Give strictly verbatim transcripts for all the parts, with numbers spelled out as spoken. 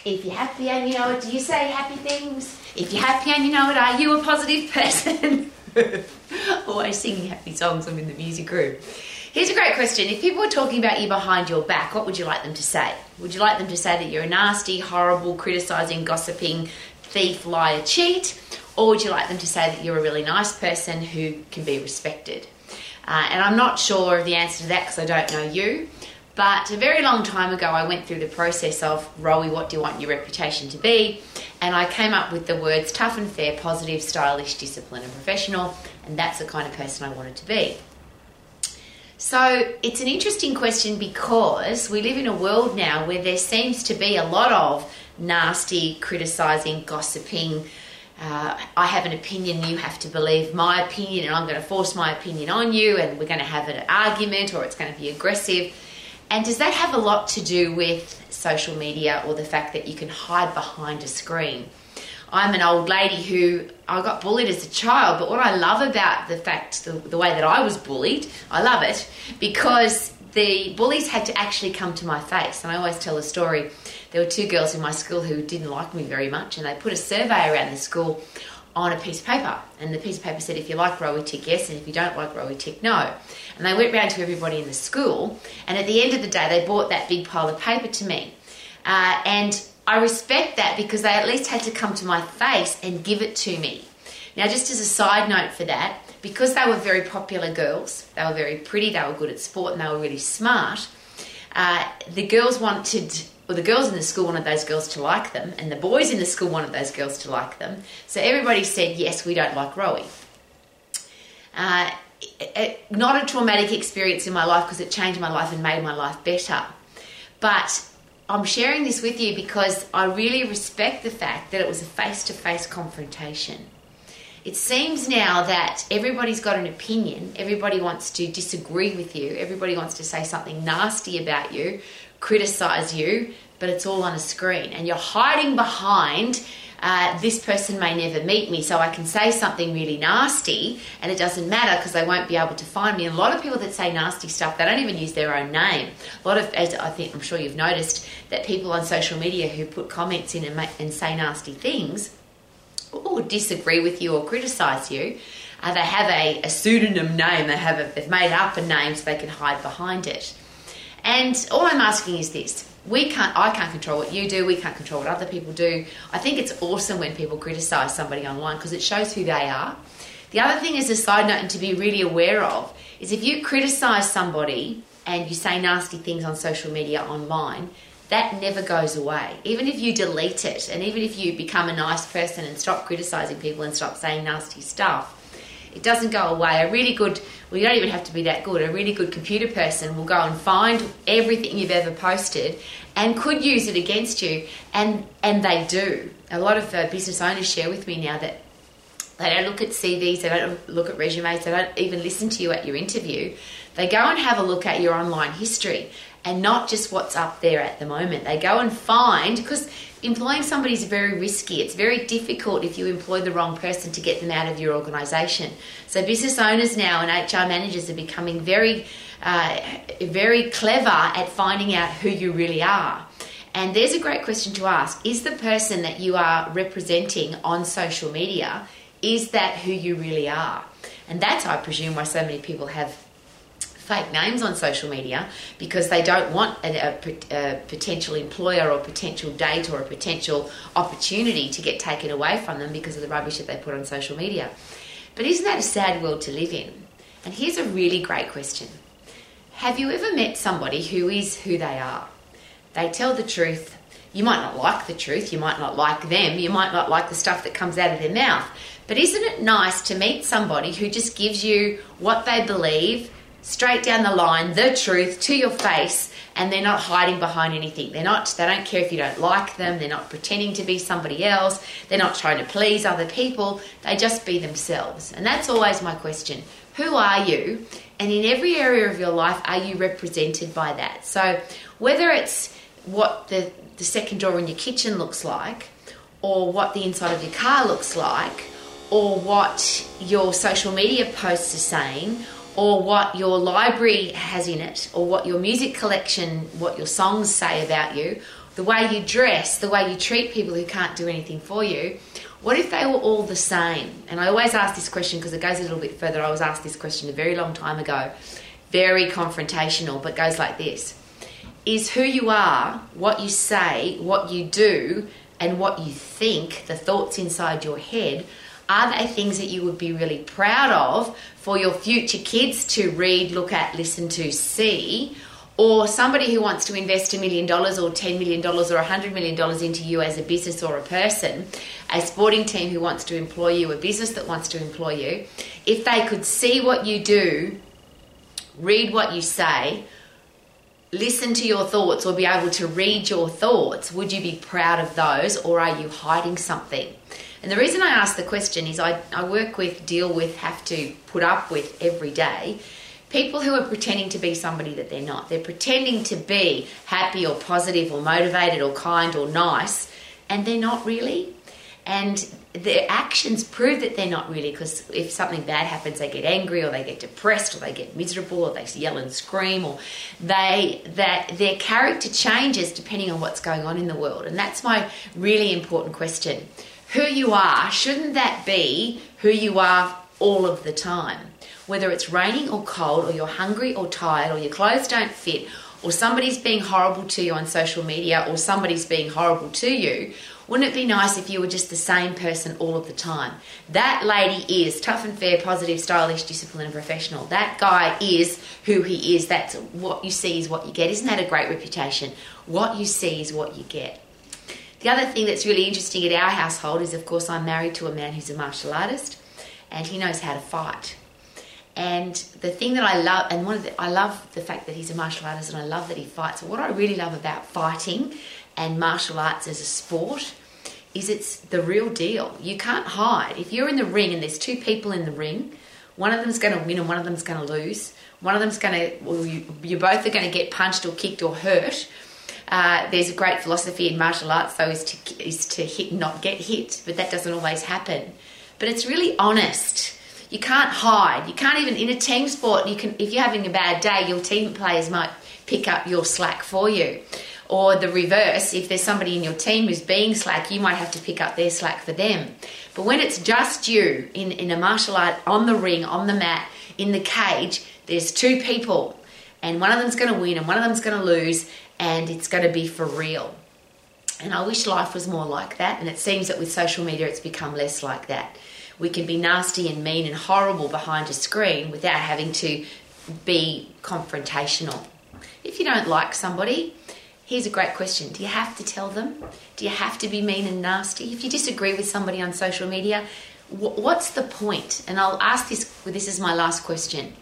If you're happy and you know it, do you say happy things? If you're happy and you know it, are you a positive person? Always singing happy songs. I'm in the music group. Here's a great question. If people were talking about you behind your back, what would you like them to say? Would you like them to say that you're a nasty, horrible, criticising, gossiping, thief, liar, cheat? Or would you like them to say that you're a really nice person who can be respected? Uh, and I'm not sure of the answer to that because I don't know you. But a very long time ago, I went through the process of, Rowie, what do you want your reputation to be? And I came up with the words tough and fair, positive, stylish, disciplined and professional. And that's the kind of person I wanted to be. So it's an interesting question because we live in a world now where there seems to be a lot of nasty, criticising, gossiping. Uh, I have an opinion, you have to believe my opinion, and I'm going to force my opinion on you, and we're going to have an argument, or it's going to be aggressive. And does that have a lot to do with social media or the fact that you can hide behind a screen? I'm an old lady who, I got bullied as a child, but what I love about the fact, the, the way that I was bullied, I love it, because the bullies had to actually come to my face. And I always tell a story. There were two girls in my school who didn't like me very much, and they put a survey around the school on a piece of paper. And the piece of paper said, if you like Rowie, tick yes, and if you don't like Rowie, tick no. And they went round to everybody in the school, and at the end of the day, they brought that big pile of paper to me. Uh, and I respect that because they at least had to come to my face and give it to me. Now, just as a side note for that, because they were very popular girls, they were very pretty, they were good at sport, and they were really smart, uh, the girls wanted, or the girls in the school wanted those girls to like them, and the boys in the school wanted those girls to like them. So everybody said, yes, we don't like Rowie. Uh, it, it, not a traumatic experience in my life because it changed my life and made my life better. But I'm sharing this with you because I really respect the fact that it was a face-to-face confrontation. It seems now that everybody's got an opinion, everybody wants to disagree with you, everybody wants to say something nasty about you, criticise you, but it's all on a screen. And you're hiding behind, uh, this person may never meet me, so I can say something really nasty and it doesn't matter because they won't be able to find me. And a lot of people that say nasty stuff, they don't even use their own name. A lot of, as I think, I'm sure you've noticed, that people on social media who put comments in and, make, and say nasty things, or disagree with you or criticise you, uh, they have a, a pseudonym name. They have a, they've made up a name so they can hide behind it. And all I'm asking is this: we can't, I can't control what you do. We can't control what other people do. I think it's awesome when people criticise somebody online because it shows who they are. The other thing is a side note and to be really aware of is if you criticise somebody and you say nasty things on social media online, that never goes away. Even if you delete it and even if you become a nice person and stop criticising people and stop saying nasty stuff, it doesn't go away. A really good, well, you don't even have to be that good, a really good computer person will go and find everything you've ever posted and could use it against you, and, and they do. A lot of uh, business owners share with me now that they don't look at C Vs, they don't look at resumes, they don't even listen to you at your interview. They go and have a look at your online history and not just what's up there at the moment. They go and find, because employing somebody is very risky. It's very difficult if you employ the wrong person to get them out of your organisation. So business owners now and H R managers are becoming very, uh, very clever at finding out who you really are. And there's a great question to ask. Is the person that you are representing on social media, is that who you really are? And that's, I presume, why so many people have fake names on social media, because they don't want a, a, a potential employer or potential date or a potential opportunity to get taken away from them because of the rubbish that they put on social media. But isn't that a sad world to live in? And here's a really great question. Have you ever met somebody who is who they are? They tell the truth. You might not like the truth, you might not like them, you might not like the stuff that comes out of their mouth, but isn't it nice to meet somebody who just gives you what they believe, straight down the line, the truth to your face, and they're not hiding behind anything. They're not, they don't care if you don't like them, they're not pretending to be somebody else, they're not trying to please other people, they just be themselves. And that's always my question. Who are you? And in every area of your life, are you represented by that? So whether it's what the, the second door in your kitchen looks like, or what the inside of your car looks like, or what your social media posts are saying, or what your library has in it, or what your music collection, what your songs say about you, the way you dress, the way you treat people who can't do anything for you, what if they were all the same? And I always ask this question because it goes a little bit further. I was asked this question a very long time ago, very confrontational, but goes like this. Is who you are, what you say, what you do, and what you think, the thoughts inside your head, are they things that you would be really proud of for your future kids to read, look at, listen to, see? Or somebody who wants to invest a million dollars or ten million dollars or one hundred million dollars into you as a business or a person, a sporting team who wants to employ you, a business that wants to employ you, if they could see what you do, read what you say, listen to your thoughts or be able to read your thoughts, would you be proud of those, or are you hiding something? And the reason I ask the question is I, I work with, deal with, have to put up with every day people who are pretending to be somebody that they're not. They're pretending to be happy or positive or motivated or kind or nice, and they're not really. And their actions prove that they're not really, because if something bad happens, they get angry or they get depressed or they get miserable or they yell and scream, or they that their character changes depending on what's going on in the world. And that's my really important question. Who you are, shouldn't that be who you are all of the time? Whether it's raining or cold, or you're hungry or tired, or your clothes don't fit, or somebody's being horrible to you on social media, or somebody's being horrible to you, wouldn't it be nice if you were just the same person all of the time? That lady is tough and fair, positive, stylish, disciplined and professional. That guy is who he is. That's what you see is what you get. Isn't that a great reputation? What you see is what you get. The other thing that's really interesting at our household is, of course, I'm married to a man who's a martial artist, and he knows how to fight. And the thing that I love, and one of the, I love the fact that he's a martial artist, and I love that he fights. What I really love about fighting and martial arts as a sport is it's the real deal. You can't hide. If you're in the ring and there's two people in the ring, one of them's going to win and one of them's going to lose. One of them's going to, well, you, you both are going to get punched or kicked or hurt. Uh, there's a great philosophy in martial arts, though, is to is to hit and not get hit, but that doesn't always happen. But it's really honest. You can't hide. You can't even, in a team sport, you can, if you're having a bad day, your team players might pick up your slack for you. Or the reverse, if there's somebody in your team who's being slack, you might have to pick up their slack for them. But when it's just you in, in a martial art, on the ring, on the mat, in the cage, there's two people, and one of them's going to win and one of them's going to lose, and it's going to be for real. And I wish life was more like that, and it seems that with social media it's become less like that. We can be nasty and mean and horrible behind a screen without having to be confrontational. If you don't like somebody, here's a great question. Do you have to tell them? Do you have to be mean and nasty? If you disagree with somebody on social media, what's the point? And I'll ask this, this is my last question.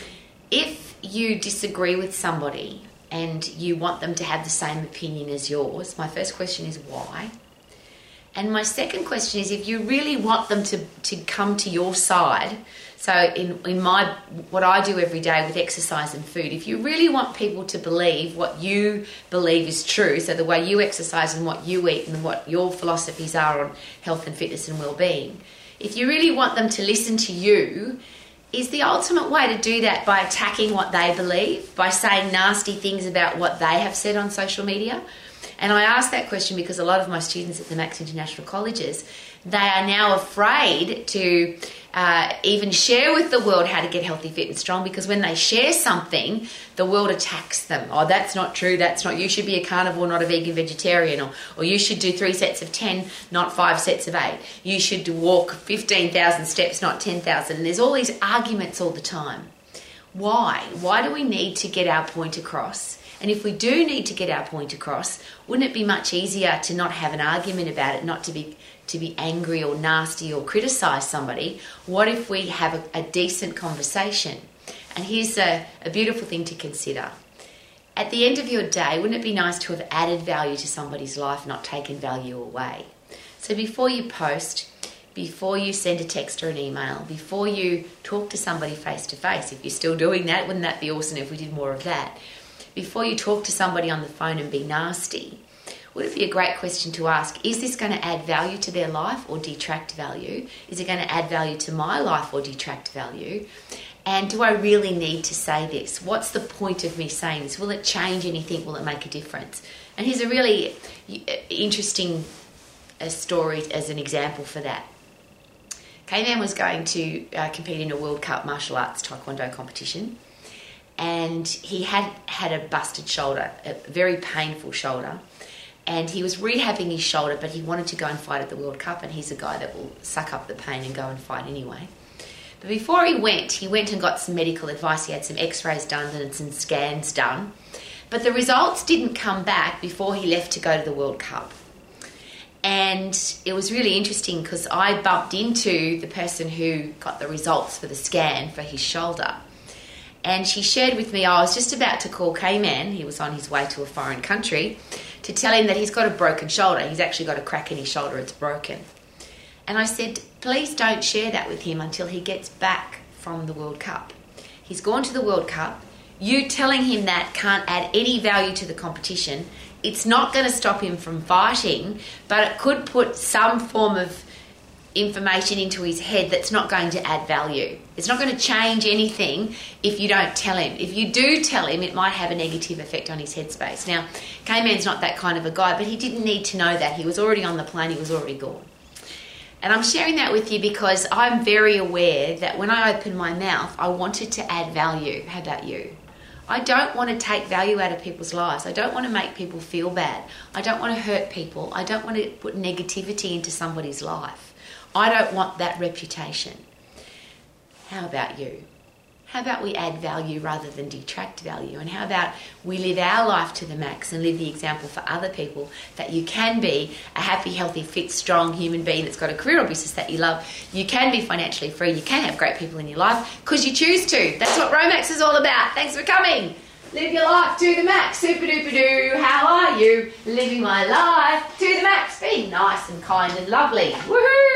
If you disagree with somebody and you want them to have the same opinion as yours, my first question is why? And my second question is, if you really want them to, to come to your side, so in, in my what I do every day with exercise and food, if you really want people to believe what you believe is true, so the way you exercise and what you eat and what your philosophies are on health and fitness and well-being, if you really want them to listen to you, is the ultimate way to do that by attacking what they believe, by saying nasty things about what they have said on social media? And I ask that question because a lot of my students at the Max International Colleges, they are now afraid to uh, even share with the world how to get healthy, fit and strong, because when they share something, the world attacks them. Oh, that's not true, that's not, you should be a carnivore, not a vegan vegetarian, or, or you should do three sets of ten, not five sets of eight. You should walk fifteen thousand steps, not ten thousand. And there's all these arguments all the time. Why? Why do we need to get our point across? And if we do need to get our point across, wouldn't it be much easier to not have an argument about it, not to be to be angry or nasty or criticise somebody? What if we have a, a decent conversation? And here's a, a beautiful thing to consider. At the end of your day, wouldn't it be nice to have added value to somebody's life, not taken value away? So before you post, before you send a text or an email, before you talk to somebody face to face, if you're still doing that, wouldn't that be awesome if we did more of that? Before you talk to somebody on the phone and be nasty, would it be a great question to ask, is this going to add value to their life or detract value? Is it going to add value to my life or detract value? And do I really need to say this? What's the point of me saying this? Will it change anything? Will it make a difference? And here's a really interesting uh, story as an example for that. K-Man was going to uh, compete in a World Cup martial arts taekwondo competition, and he had had a busted shoulder, a very painful shoulder, and he was rehabbing his shoulder, but he wanted to go and fight at the World Cup, and he's a guy that will suck up the pain and go and fight anyway. But before he went, he went and got some medical advice. He had some x-rays done and some scans done. But the results didn't come back before he left to go to the World Cup. And it was really interesting because I bumped into the person who got the results for the scan for his shoulder. And she shared with me, I was just about to call K-Man, he was on his way to a foreign country, to tell him that he's got a broken shoulder. He's actually got a crack in his shoulder, it's broken. And I said, please don't share that with him until he gets back from the World Cup. He's gone to the World Cup. You telling him that can't add any value to the competition. It's not going to stop him from fighting, but it could put some form of information into his head that's not going to add value. It's not going to change anything if you don't tell him. If you do tell him, it might have a negative effect on his headspace. Now, K-Man's not that kind of a guy, but he didn't need to know that. He was already on the plane. He was already gone. And I'm sharing that with you because I'm very aware that when I open my mouth, I wanted to add value. How about you? I don't want to take value out of people's lives. I don't want to make people feel bad. I don't want to hurt people. I don't want to put negativity into somebody's life. I don't want that reputation. How about you? How about we add value rather than detract value? And how about we live our life to the max and live the example for other people that you can be a happy, healthy, fit, strong human being that's got a career or business that you love. You can be financially free. You can have great people in your life because you choose to. That's what Romax is all about. Thanks for coming. Live your life to the max. Super duper doo. How are you? Living my life to the max. Being nice and kind and lovely. Woohoo!